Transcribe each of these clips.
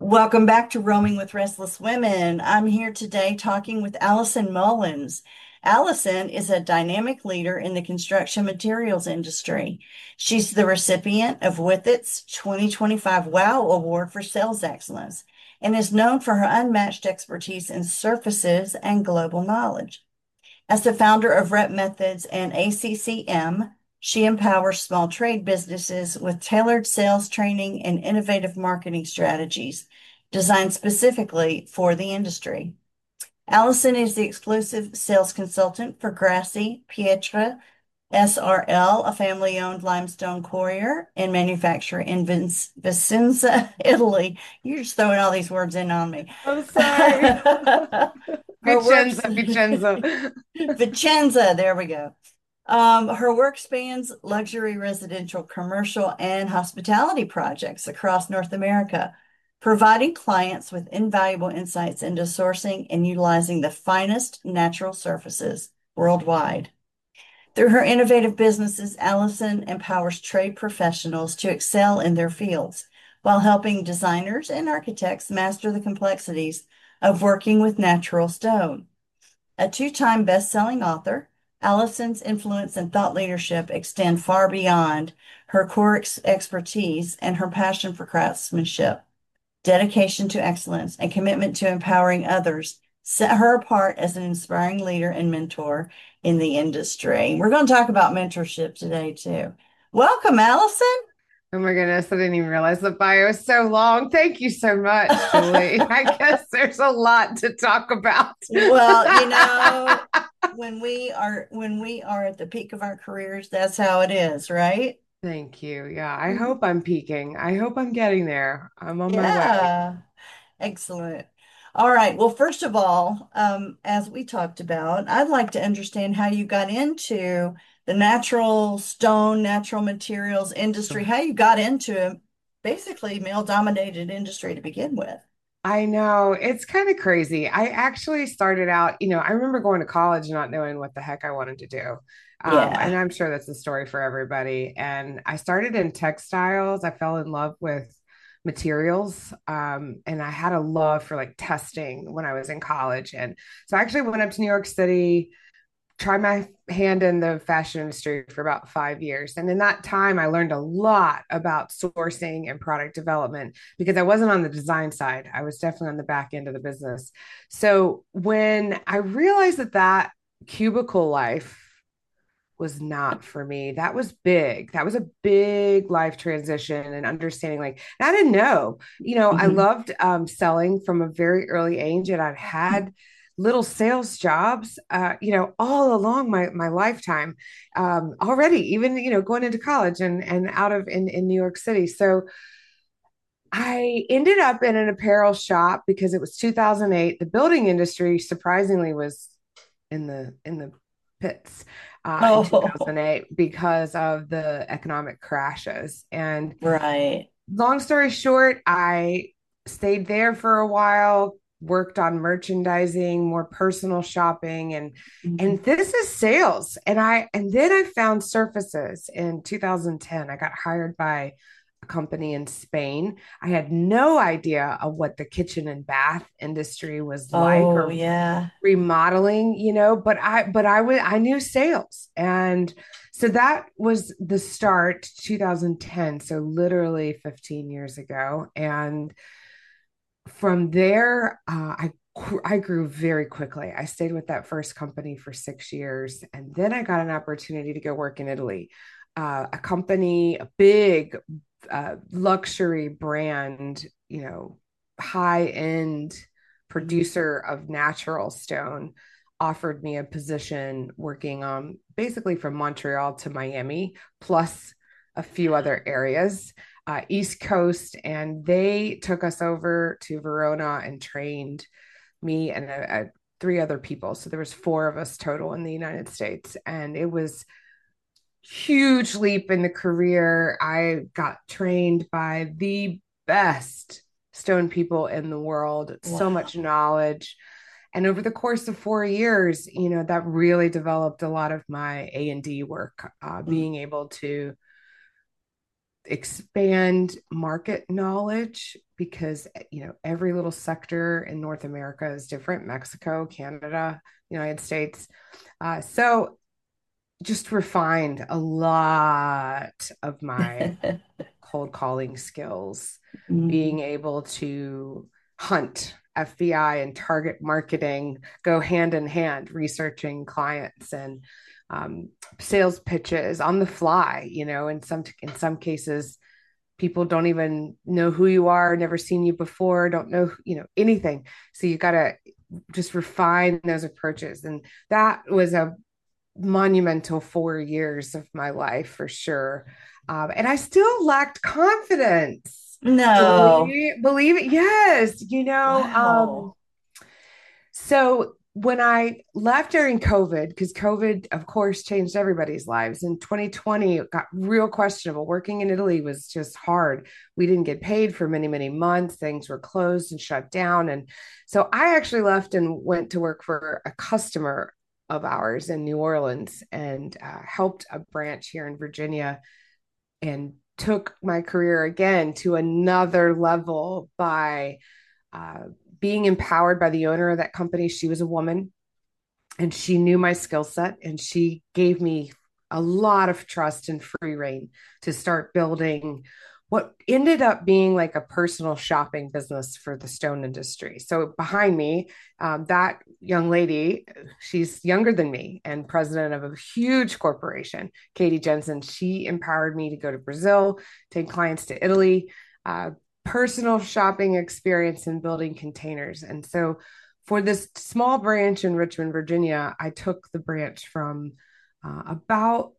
Welcome back to Roaming with Restless Women. I'm here today talking with Allison Mullins. Allison is a dynamic leader in the construction materials industry. She's the recipient of Withits 2025 WOW Award for Sales Excellence and is known for her unmatched expertise in surfaces and global knowledge. As the founder of Rep Methods and ACCM, she empowers small trade businesses with tailored sales training and innovative marketing strategies designed specifically for the industry. Allison is the exclusive sales consultant for Grassi Pietra SRL, a family-owned limestone quarrier and manufacturer in Vicenza, Italy. You're just throwing all these words in on me. I'm sorry. Her works, Vicenza, Vicenza. Vicenza, there we go. Her work spans luxury residential, commercial, and hospitality projects across North America, providing clients with invaluable insights into sourcing and utilizing the finest natural surfaces worldwide. Through her innovative businesses, Allison empowers trade professionals to excel in their fields while helping designers and architects master the complexities of working with natural stone. A two-time best-selling author, Allison's influence and thought leadership extend far beyond her core expertise, and her passion for craftsmanship, dedication to excellence, and commitment to empowering others set her apart as an inspiring leader and mentor in the industry. We're going to talk about mentorship today, too. Welcome, Allison. Oh my goodness, I didn't even realize the bio is so long. Thank you so much, Julie. I guess there's a lot to talk about. Well, when we are at the peak of our careers, that's how it is, right? Thank you. Yeah, I hope I'm peaking. I hope I'm getting there. I'm on my way. Yeah, excellent. All right. Well, first of all, as we talked about, I'd like to understand how you got into the natural stone, natural materials industry, how you got into basically male-dominated industry to begin with. I know it's kind of crazy. I actually started out, I remember going to college not knowing what the heck I wanted to do. And Yeah. I'm sure that's a story for everybody. And I started in textiles. I fell in love with materials. And I had a love for like testing when I was in college. And so I actually went up to New York City, tried my hand in the fashion industry for about 5 years. And in that time, I learned a lot about sourcing and product development because I wasn't on the design side. I was definitely on the back end of the business. So when I realized that cubicle life was not for me, that was big. That was a big life transition and understanding like, and I didn't know, I Mhm. loved selling from a very early age and I've had little sales jobs, all along my lifetime, already, even, going into college and out of in New York City. So I ended up in an apparel shop because it was 2008. The building industry surprisingly was in the pits in Oh, 2008 because of the economic crashes. And right. long story short, I stayed there for a while, worked on merchandising, more personal shopping, and Mhm. this is sales. And then I found surfaces in 2010. I got hired by a company in Spain. I had no idea of what the kitchen and bath industry was like Oh, or yeah. remodeling, I knew sales. And so that was the start, 2010, so literally 15 years ago. And from there, I grew very quickly. I stayed with that first company for 6 years, and then I got an opportunity to go work in Italy. A company, a big luxury brand, high end Mhm. producer of natural stone, offered me a position working on basically from Montreal to Miami, plus a few other areas, East Coast. And they took us over to Verona and trained me and three other people. So there was four of us total in the United States. And it was huge leap in the career. I got trained by the best stone people in the world, so much Wow. knowledge. And over the course of 4 years, that really developed a lot of my A&D work, Mm. being able to expand market knowledge because every little sector in North America is different. Mexico, Canada, United States. So just refined a lot of my cold calling skills, Mm. being able to hunt FBI and target marketing go hand in hand, researching clients and um, sales pitches on the fly. In some cases, people don't even know who you are, never seen you before, don't know anything. So you got to just refine those approaches, and that was a monumental 4 years of my life for sure. And I still lacked confidence. No. Believe it. Yes. Wow. So when I left during COVID, because COVID, of course, changed everybody's lives. In 2020, it got real questionable. Working in Italy was just hard. We didn't get paid for many, many months. Things were closed and shut down. And so I actually left and went to work for a customer of ours in New Orleans and helped a branch here in Virginia and took my career again to another level by uh, being empowered by the owner of that company. She was a woman and she knew my skill set and she gave me a lot of trust and free reign to start building what ended up being like a personal shopping business for the stone industry. So behind me, that young lady, she's younger than me and president of a huge corporation, Katie Jensen. She empowered me to go to Brazil, take clients to Italy, personal shopping experience in building containers. And so for this small branch in Richmond, Virginia, I took the branch from about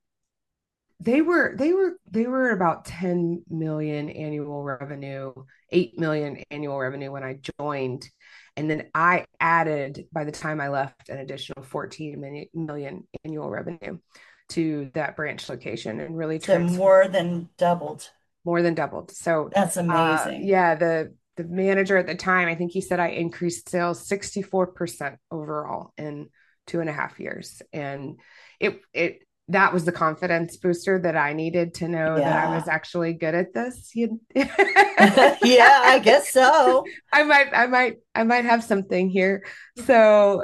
they were about 10 million annual revenue, 8 million annual revenue when I joined. And then I added, by the time I left, an additional 14 million annual revenue to that branch location and really So transformed, more than doubled. more than doubled. So, That's amazing. yeah, the manager at the time, I think he said I increased sales 64% overall in 2.5 years, and it that was the confidence booster that I needed to know that I Yeah. was actually good at this. Yeah, I guess so. I might have something here. So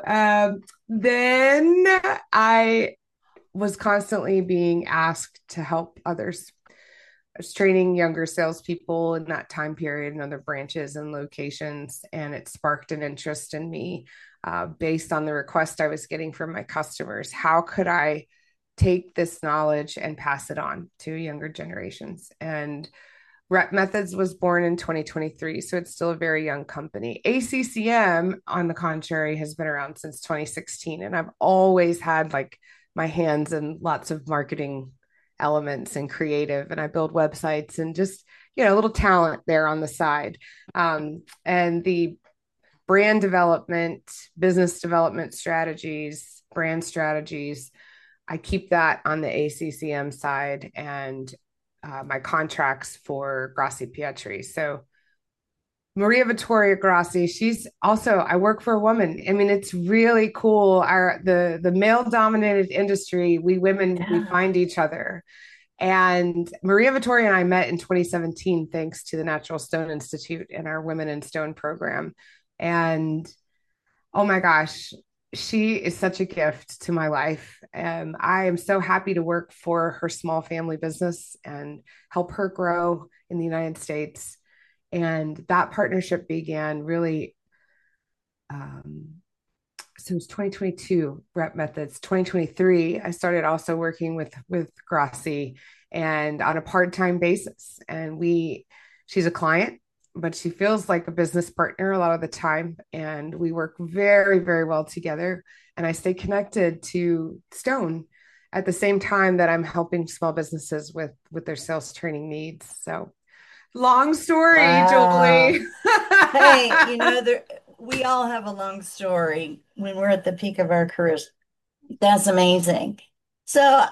then I was constantly being asked to help others. I was training younger salespeople in that time period in other branches and locations, and it sparked an interest in me based on the request I was getting from my customers. How could I take this knowledge and pass it on to younger generations? And Rep Methods was born in 2023, so it's still a very young company. ACCM, on the contrary, has been around since 2016, and I've always had like my hands in lots of marketing elements and creative, and I build websites and just a little talent there on the side. And the brand development, business development strategies, brand strategies, I keep that on the ACCM side, and my contracts for Grassi Pietri. So Maria Vittoria Grassi, she's also, I work for a woman. I mean, it's really cool. The male dominated industry, we women, we Yeah. find each other. And Maria Vittoria and I met in 2017 thanks to the Natural Stone Institute and our Women in Stone program. And oh my gosh, she is such a gift to my life. And I am so happy to work for her small family business and help her grow in the United States. And that partnership began really, um, so it's 2022 Rep Methods. 2023 I started also working with Grassi and on a part-time basis, and she's a client but she feels like a business partner a lot of the time, and we work very, very well together, and I stay connected to Stone at the same time that I'm helping small businesses with their sales training needs. So long story, Wow. Julie. Hey, we all have a long story when we're at the peak of our careers. That's amazing. So,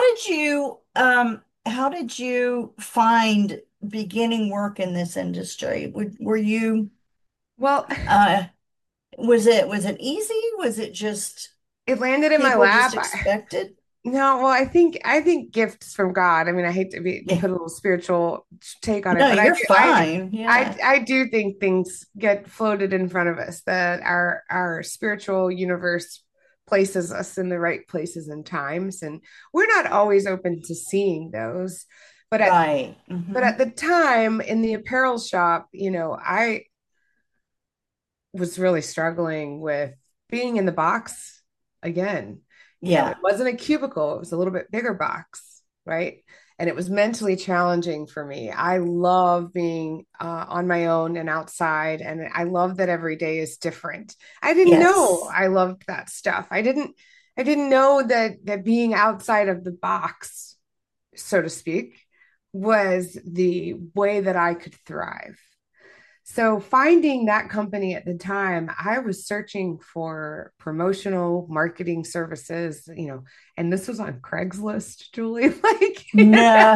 how did you find beginning work in this industry? Were you Well, uh was it easy? Was it just it landed in my people just lap. expected? No, well, I think gifts from God. I mean, I hate to Yeah. put a little spiritual take on it, No, but you're fine. I Yeah. I do think things get floated in front of us, that our spiritual universe places us in the right places and times, and we're not always open to seeing those. But Right. at the time in the apparel shop, I was really struggling with being in the box again. It Yeah. wasn't a cubicle, it was a little bit bigger box, right? And it was mentally challenging for me. I love being on my own and outside, and I love that every day is different. I didn't know Yes. I loved that stuff. I didn't know that being outside of the box, so to speak, was the way that I could thrive. So finding that company at the time, I was searching for promotional marketing services, and this was on Craigslist, Julie, like, No.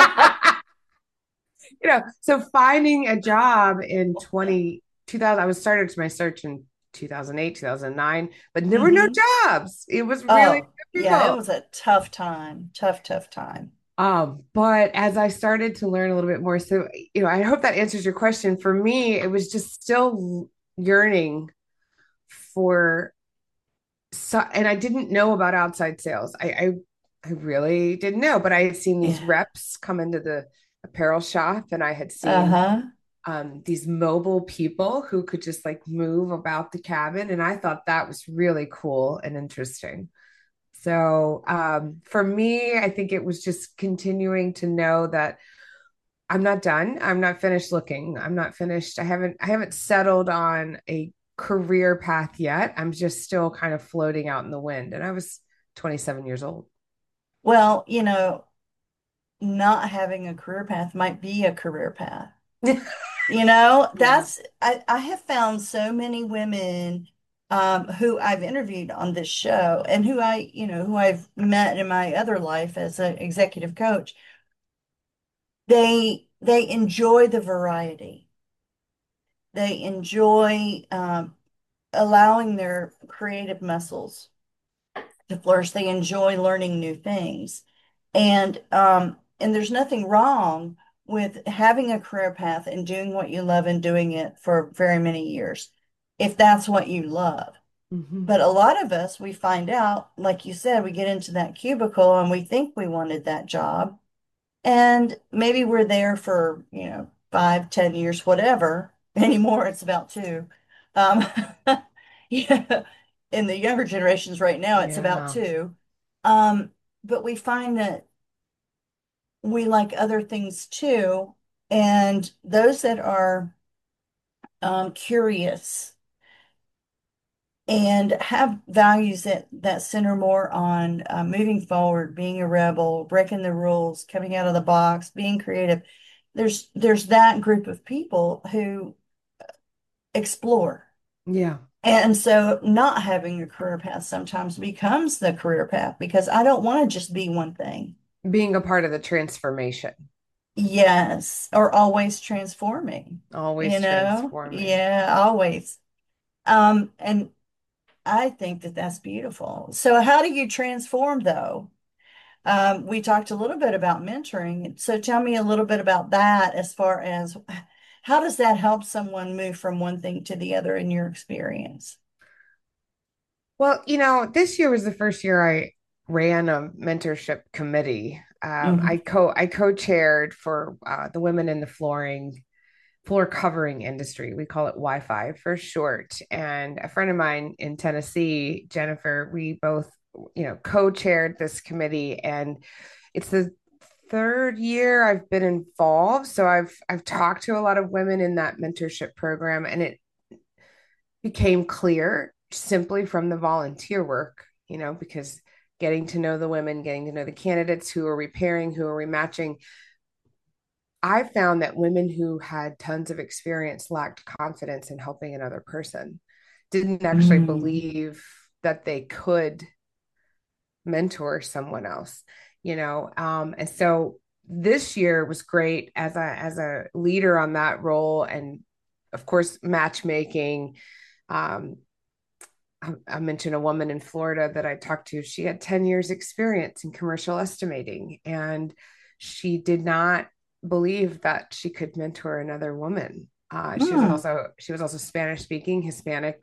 so finding a job in 2000, I was started my search in 2008, 2009, but there were no hmm jobs. It was really Oh, yeah, it difficult. was a tough time. Tough, tough time. But as I started to learn a little bit more, so, I hope that answers your question. For me, it was just still yearning for, so, and I didn't know about outside sales. I really didn't know, but I had seen these Yeah. reps come into the apparel shop, and I had seen Uh-huh. these mobile people who could just like move about the cabin, and I thought that was really cool and interesting. So for me, I think it was just continuing to know that I'm not done. I'm not finished looking. I'm not finished. I haven't settled on a career path yet. I'm just still kind of floating out in the wind. And I was 27 years old. Well, not having a career path might be a career path. Yeah. I have found so many women who I've interviewed on this show and who I've met in my other life as an executive coach. They enjoy the variety. They enjoy allowing their creative muscles to flourish. They enjoy learning new things. And there's nothing wrong with having a career path and doing what you love and doing it for very many years, if that's what you love. Hmm. But a lot of us, we find out, like you said, we get into that cubicle and we think we wanted that job. And maybe we're there for, 5, 10 years, whatever. Anymore, it's about two. Um, yeah, in the younger generations right now, it's about Yeah. two. Um, but we find that we like other things too. And those that are curious and have values that center more on moving forward, being a rebel, breaking the rules, coming out of the box, being creative. There's that group of people who explore. Yeah. And so not having a career path sometimes becomes the career path because I don't want to just be one thing. Being a part of the transformation, Yes, or always transforming, always transforming. Yeah, always. And I think that that's beautiful. So how do you transform though? We talked a little bit about mentoring. So tell me a little bit about that as far as how does that help someone move from one thing to the other in your experience? Well, this year was the first year I ran a mentorship committee. Hmm I co-chaired for the women in the floor covering industry. We call it Wi-Fi for short. And a friend of mine in Tennessee, Jennifer, we both, co-chaired this committee, and it's the third year I've been involved. So I've talked to a lot of women in that mentorship program, and it became clear simply from the volunteer work, because getting to know the women, getting to know the candidates who are repairing, who are rematching, I found that women who had tons of experience lacked confidence in helping another person, didn't actually Mm. believe that they could mentor someone else, and so this year was great as a leader on that role, and of course matchmaking, um, I mentioned a woman in Florida that I talked to. She had 10 years experience in commercial estimating, and she did not believe that she could mentor another woman. Hmm. She was also Spanish speaking, Hispanic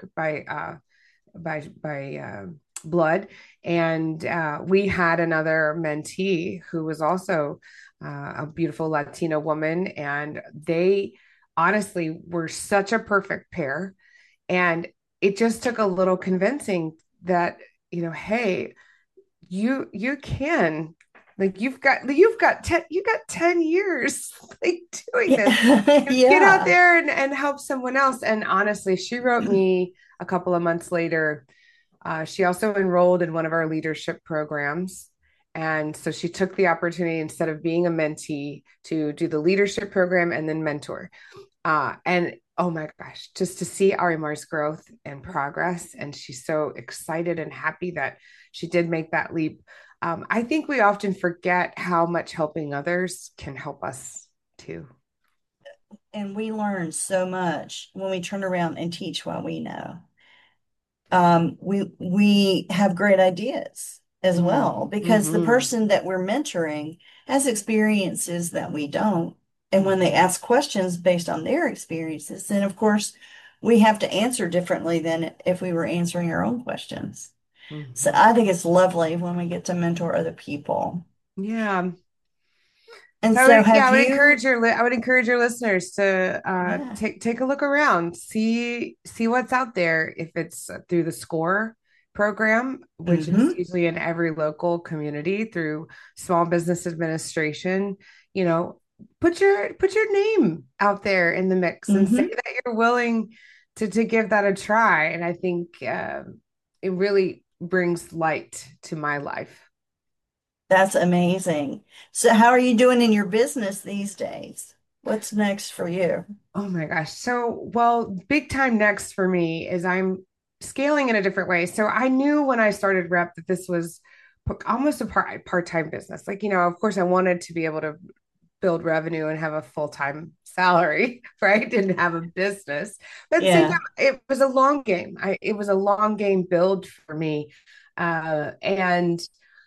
by blood, and we had another mentee who was also a beautiful Latina woman, and they honestly were such a perfect pair. And it just took a little convincing that, hey, you can, like, you got 10 years like doing this. Yeah. Get out Yeah. there and help someone else. And honestly, she wrote me a couple of months later. She also enrolled in one of our leadership programs. And so she took the opportunity, instead of being a mentee, to do the leadership program and then mentor. And oh my gosh, just to see Arimar's growth and progress. And she's so excited and happy that she did make that leap. I think we often forget how much helping others can help us too. And we learn so much when we turn around and teach what we know. We have great ideas as well because the Mm-hmm. person that we're mentoring has experiences that we don't. And when they ask questions based on their experiences, then of course we have to answer differently than if we were answering our own questions. So Mm-hmm. I think it's lovely when we get to mentor other people. Yeah. And So so have you, I would encourage your listeners to yeah. take a look around, see what's out there. If it's through the SCORE program, which is Mm-hmm. usually in every local community, through Small Business Administration, you know, put your name out there in the mix and say Mm-hmm. that you're willing to give that a try. And I think it really brings light to my life. That's amazing. So how are you doing in your business these days? What's next for you? Oh my gosh. So, well, big time next for me is I'm scaling in a different way. So I knew when I started Rep that this was almost a part-time business. Like, of course I wanted to be able to build revenue and have a full-time salary, right? And have a business. But at the same time, Yeah. it was a long game. It was a long game build for me. And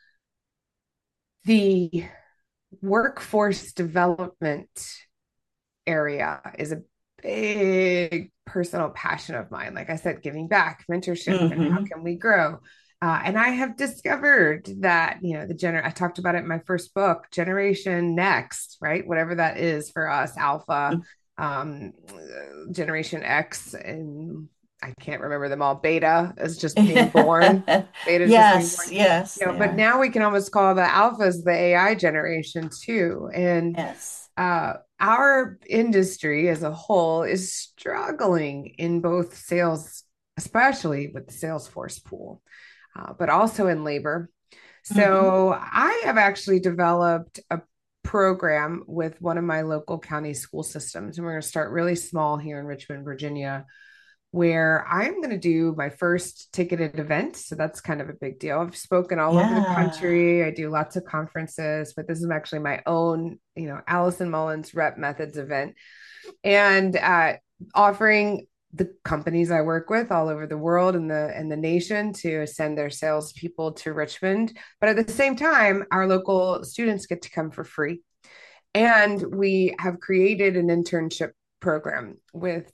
the workforce development area is a big personal passion of mine. Like I said, giving back, mentorship, and how Hmm. can we grow? And I have discovered that, I talked about it in my first book, Generation Next, right? Whatever that is for us, Alpha, um, Generation X, and I can't remember them all. Beta is just being born. Beta is just being Yes, born. yes, they But are. now we can almost call the alphas the AI generation too. And Yes. our industry as a whole is struggling in both sales, especially with the Salesforce pool, but also in labor. Hmm. So I have actually developed a program with one of my local county school systems, and we're going to start really small here in Richmond, Virginia, where I'm going to do my first ticketed event. So that's kind of a big deal. I've spoken all over the Yeah. country. I do lots of conferences, but this is actually my own, Allison Mullins Rep Methods event, and offering the companies I work with all over the world and the nation to send their salespeople to Richmond. But at the same time, our local students get to come for free. And we have created an internship program with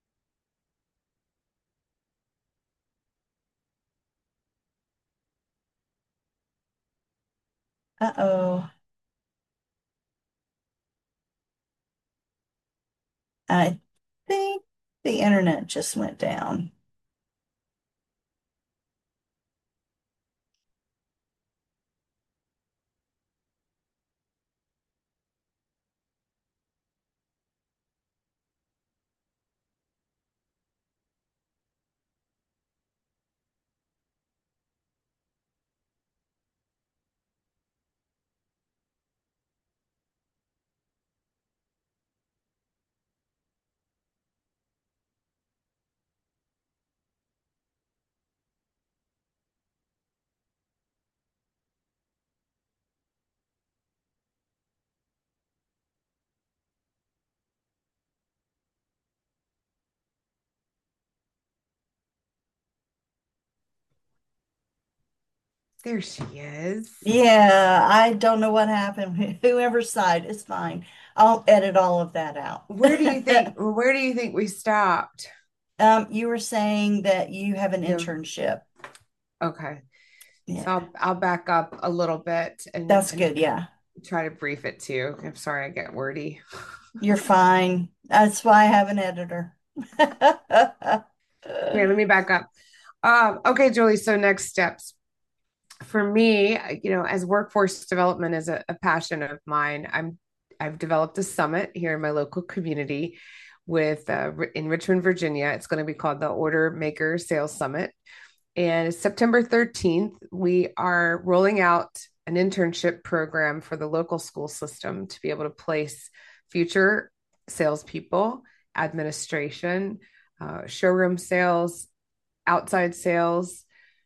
Uh-oh. I think the internet just went down. There she is. Yeah, I don't know what happened. Whoever sighed, it's fine. I'll edit all of that out. Where do you think we stopped? You were saying that you have an Yeah. internship. Okay. So Yeah, I'll back up a little bit that's and good. Yeah, try to brief it too. I'm sorry I get wordy. you're fine. That's why I have an editor. Okay, let me back up. Okay, Julie. So next steps for me, as workforce development is a passion of mine. I've developed a summit here in my local community with in Richmond, Virginia. It's going to be called the Order Maker Sales Summit. And September 13th, we are rolling out an internship program for the local school system to be able to place future salespeople, administration, showroom sales, outside sales,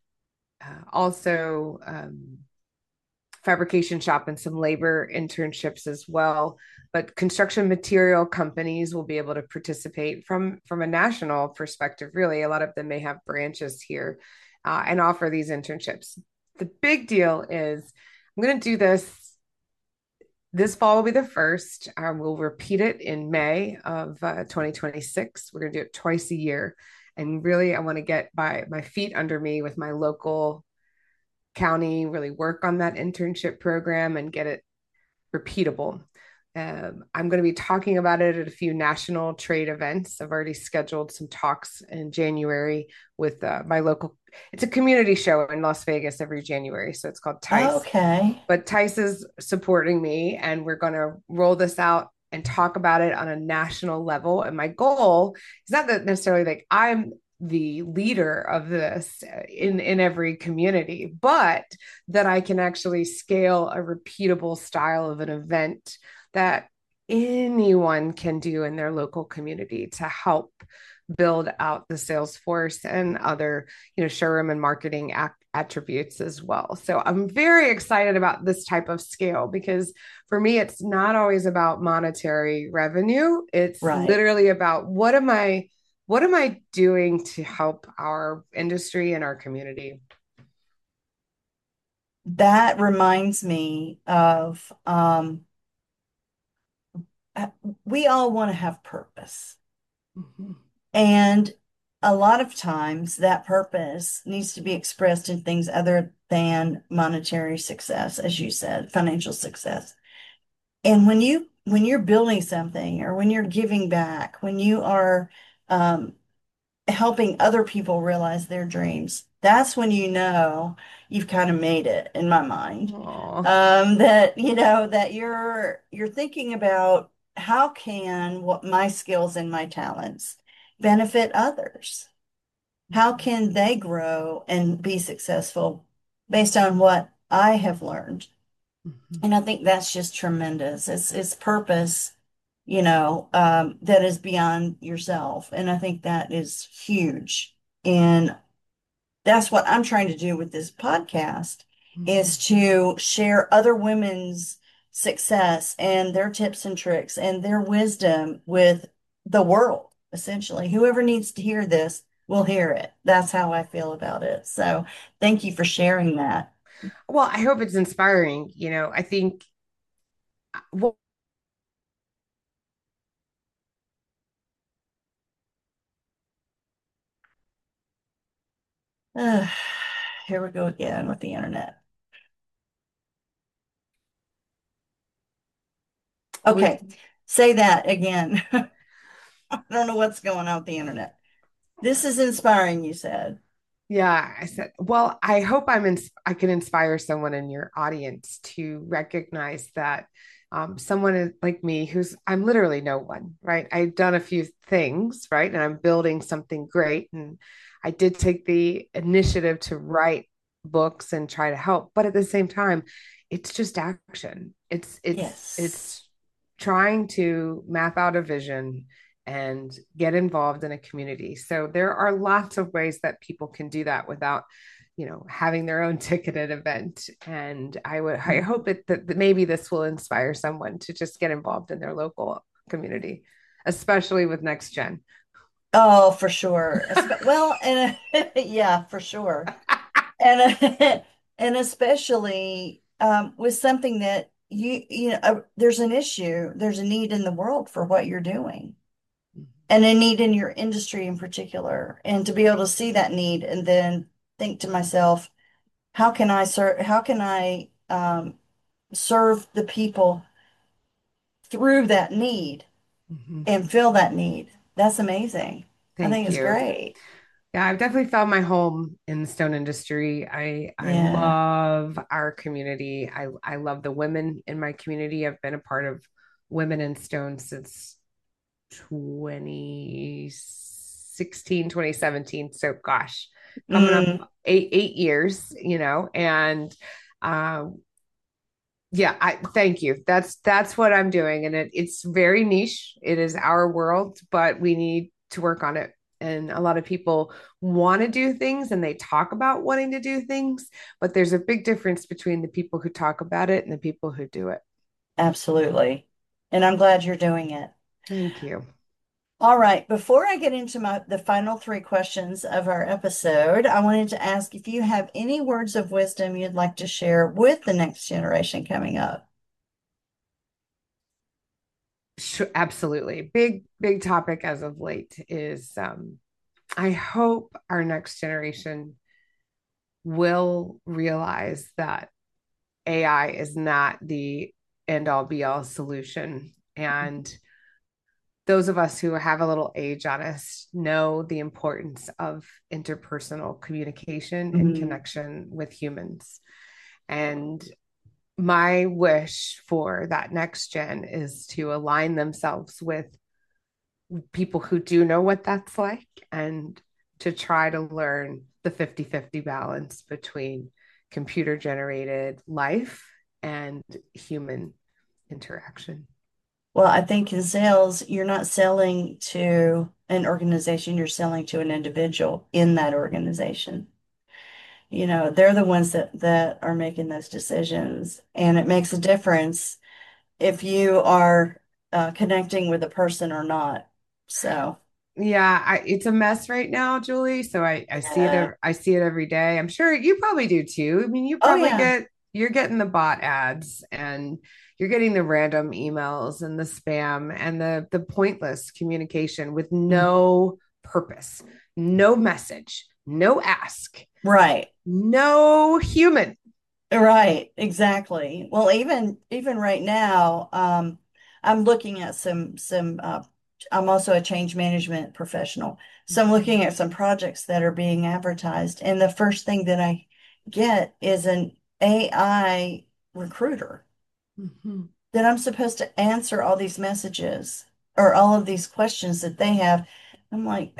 also fabrication shop and some labor internships as well. But construction material companies will be able to participate from a national perspective. Really, a lot of them may have branches here and offer these internships. The big deal is I'm going to do this fall will be the first. We'll repeat it in May of 2026. We're going to do it twice a year. And really, I want to get my feet under me with my local county, really work on that internship program and get it repeatable. I'm going to be talking about it at a few national trade events. I've already scheduled some talks in January with my local. It's a community show in Las Vegas every January, so it's called TICE. Okay. But TICE is supporting me, and we're going to roll this out and talk about it on a national level. And my goal is not that necessarily like I'm the leader of this in every community, but that I can actually scale a repeatable style of an event that anyone can do in their local community to help build out the sales force and other, showroom and marketing attributes as well. So I'm very excited about this type of scale because for me, it's not always about monetary revenue. It's Right. literally about what am I doing to help our industry and our community? That reminds me of uh, we all want to have purpose. Mhm. And a lot of times that purpose needs to be expressed in things other than monetary success, as you said, financial success. And when you're building something or when you're giving back, when you are um, helping other people realize their dreams, that's when you know you've kind of made it in my mind. Oh, That that you're thinking about how can what my skills and my talents benefit others? How can they grow and be successful based on what I have learned? And I think that's just tremendous. It's purpose, that is beyond yourself. And I think that is huge. And that's what I'm trying to do with this podcast is to share other women's success and their tips and tricks and their wisdom with the world, essentially. Whoever needs to hear this will hear it. That's how I feel about it. So thank you for sharing that. well, I hope it's inspiring. I think, well, Ugh, here we go again with the internet. Okay, say that again. I don't know what's going on with the internet. This is inspiring, you said. yeah, I said, well, I hope I can inspire someone in your audience to recognize that someone like me, I'm literally no one, right? I've done a few things, right? And I'm building something great. And I did take the initiative to write books and try to help, but at the same time, it's just action. Yes. It's trying to map out a vision and get involved in a community. So there are lots of ways that people can do that without, having their own ticketed event. And I hope that maybe this will inspire someone to just get involved in their local community, especially with next gen. Oh, for sure. Well, and yeah, for sure. And And especially with something that there's an issue, there's a need in the world for what you're doing, and a need in your industry in particular. And to be able to see that need and then think to myself, how can I serve the people through that need Mhm. and fill that need? That's amazing. I think Thank it's you. great. Yeah, I've definitely found my home in the stone industry. I Yeah. love our community. I love the women in my community. I've been a part of Women in Stone since 2016, 2017. So gosh, coming up Mm, 8 years, and uh, yeah, I thank you. That's what I'm doing. And it's very niche. It is our world, but we need to work on it. And a lot of people want to do things and they talk about wanting to do things, but there's a big difference between the people who talk about it and the people who do it. absolutely. And I'm glad you're doing it. Thank you. All right, before I get into the final three questions of our episode, I wanted to ask if you have any words of wisdom you'd like to share with the next generation coming up. Sure, absolutely. Big topic as of late is I hope our next generation will realize that AI is not the end all be all solution. And those of us who have a little age on us know the importance of interpersonal communication and Mhm. connection with humans. And my wish for that next gen is to align themselves with people who do know what that's like and to try to learn the 50-50 balance between computer generated life and human interaction. Well, I think in sales, you're not selling to an organization, you're selling to an individual in that organization. They're the ones that are making those decisions, and it makes a difference if you are connecting with a person or not. So, Yeah, it's a mess right now, Julie. So I see it yeah. I see it every day. I'm sure you probably do too. I mean, Oh, yeah. you're getting the bot ads and you're getting the random emails and the spam and the pointless communication with Mhm. no purpose, no message, no ask, Right. no human. Right, exactly. Well, even right now, I'm looking at I'm also a change management professional. So I'm Mhm, looking at some projects that are being advertised, and the first thing that I get is an AI recruiter mhm. that I'm supposed to answer all these messages or all of these questions that they have. I'm like,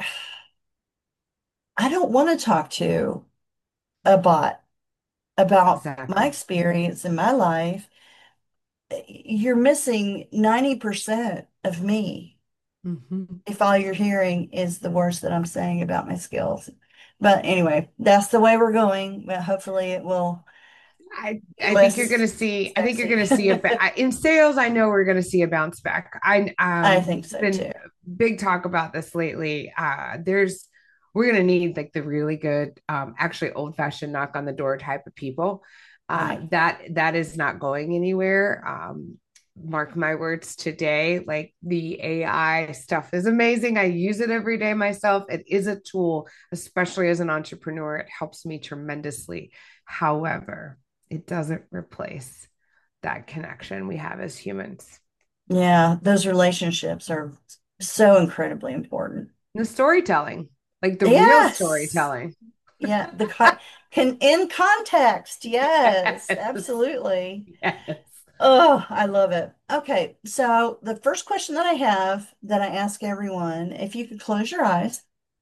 I don't want to talk to a bot about my Exactly. experience in my life. You're missing 90% of me Mhm. if all you're hearing is the worst that I'm saying about my skills. But anyway, that's the way we're going. But hopefully it will be I think you're going less to see. I think you're sexy. going to see in sales. I know we're going to see a bounce back. I think It's so been too. big talk about this lately. We're going to need like the really good, actually old fashioned knock on the door type of people. Right. That is not going anywhere. Mark my words today. Like the AI stuff is amazing. I use it every day myself. It is a tool, especially as an entrepreneur. It helps me tremendously. However, it doesn't replace that connection we have as humans. Yeah, those relationships are so incredibly important. The storytelling, like the real Yes. storytelling. Yeah, the can in context. Yes, Yes. absolutely. Yes. Oh, I love it. Okay, so the first question that I have that I ask everyone, if you could close your eyes,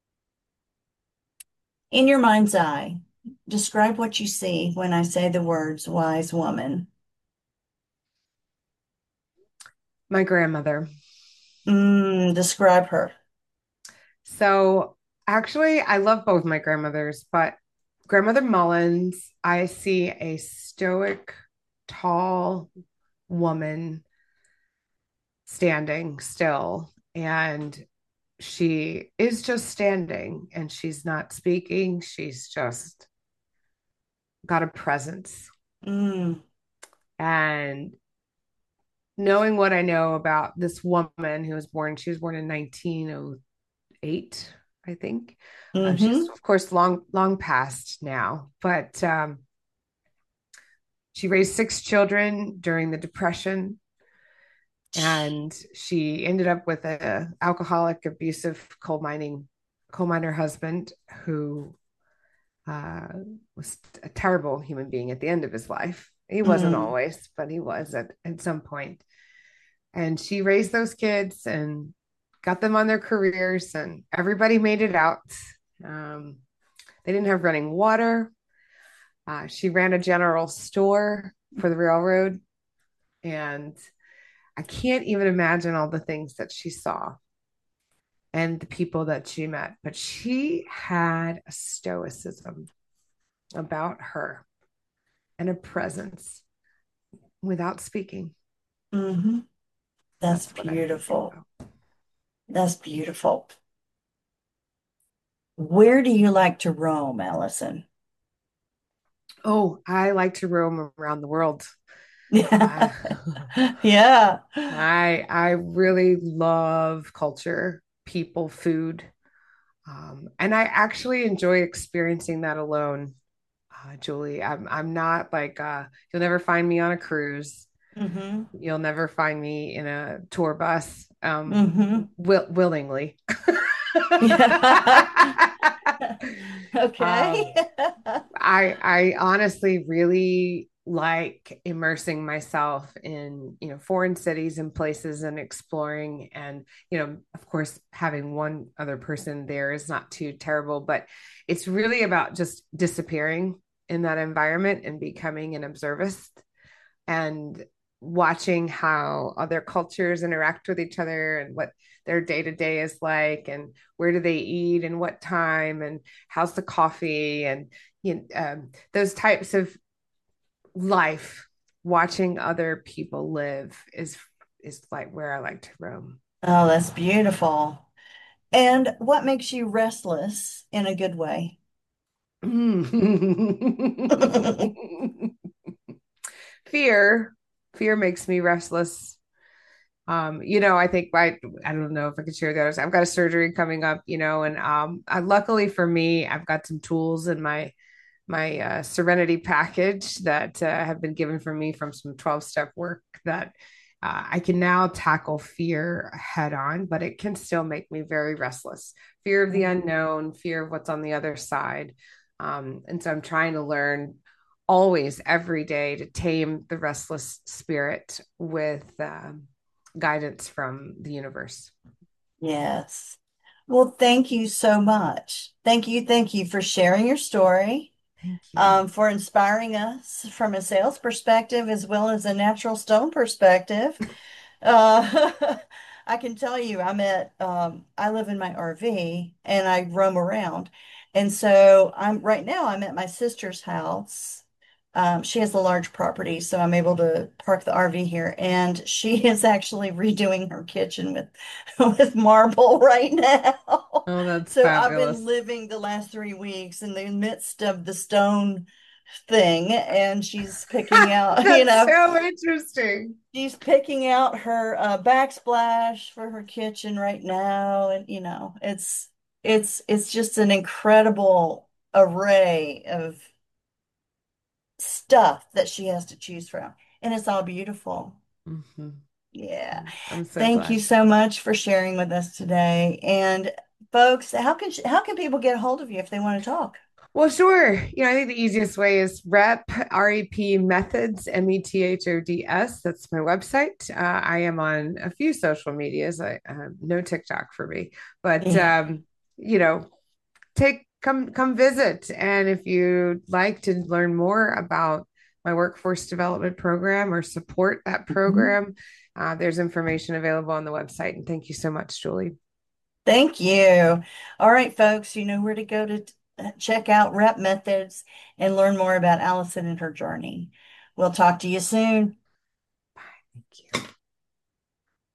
in your mind's eye, describe what you see when I say the words wise woman. My grandmother. Describe her. So actually, I love both my grandmothers, but grandmother Mullins, I see a stoic, tall woman standing still, and she is just standing and she's not speaking. She's just got a presence. Mm. And knowing what I know about this woman who was born, she was born in 1908, I think. She's Mm-hmm. of course long past now, but she raised six children during the Depression, and she ended up with a alcoholic, abusive coal miner husband who uh, was a terrible human being at the end of his life. He wasn't Mm. always, but he was at some point. And she raised those kids and got them on their careers, and everybody made it out. Um, they didn't have running water. She ran a general store for the railroad, and I can't even imagine all the things that she saw and the people that she met. But she had a stoicism about her and a presence without speaking. Mm-hmm. That's That's what I'm thinking beautiful. about. That's beautiful. Where do you like to roam, Allison? Oh, I like to roam around the world. Yeah. Uh, Yeah. I really love culture, people, food, and I actually enjoy experiencing that alone. Julie, I'm not like you'll never find me on a cruise. Mm-hmm. You'll never find me in a tour bus, Mm-hmm. willingly. Yeah. um, Okay. I honestly really like immersing myself in, foreign cities and places and exploring, and, of course, having one other person there is not too terrible, but it's really about just disappearing in that environment and becoming an observist and watching how other cultures interact with each other and what their day to day is like, and where do they eat and what time, and how's the coffee, and those types of life. Watching other people live is like where I like to roam. Oh, that's beautiful. And what makes you restless in a good way? fear fear makes me restless. I think I don't know if I could share the others. I've got a surgery coming up, and luckily for me, I've got some tools in my Serenity package that have been given for me from some 12-step work that I can now tackle fear head on, but it can still make me very restless. Fear of the unknown, fear of what's on the other side. And so I'm trying to learn always, every day, to tame the restless spirit with guidance from the universe. Yes. Well, thank you so much. Thank you for sharing your story, Thank you. for inspiring us from a sales perspective as well as a natural stone perspective. Uh, I can tell you, I live in my RV and I roam around. And so right now I'm at my sister's house. She has a large property, so I'm able to park the RV here. And she is actually redoing her kitchen with, with marble right now. Oh, that's So I've been fabulous. living the last 3 weeks in the midst of the stone thing, and she's picking out, That's so interesting. she's picking out her backsplash for her kitchen right now, and it's just an incredible array of stuff that she has to choose from, and it's all beautiful. Mhm. Yeah. I'm so Thank you glad. so much for sharing with us today. And folks, how can people get a hold of you if they want to talk? Well, sure. I think the easiest way is REP Methods, Methods. That's my website. I am on a few social medias. No TikTok for me, but Yeah. you know, take come visit. And if you'd like to learn more about my workforce development program or support that Mhm. program, there's information available on the website. And thank you so much, Julie. Thank you. All right, folks, you know where to go to check out Rep Methods and learn more about Allison and her journey. We'll talk to you soon. Thank you.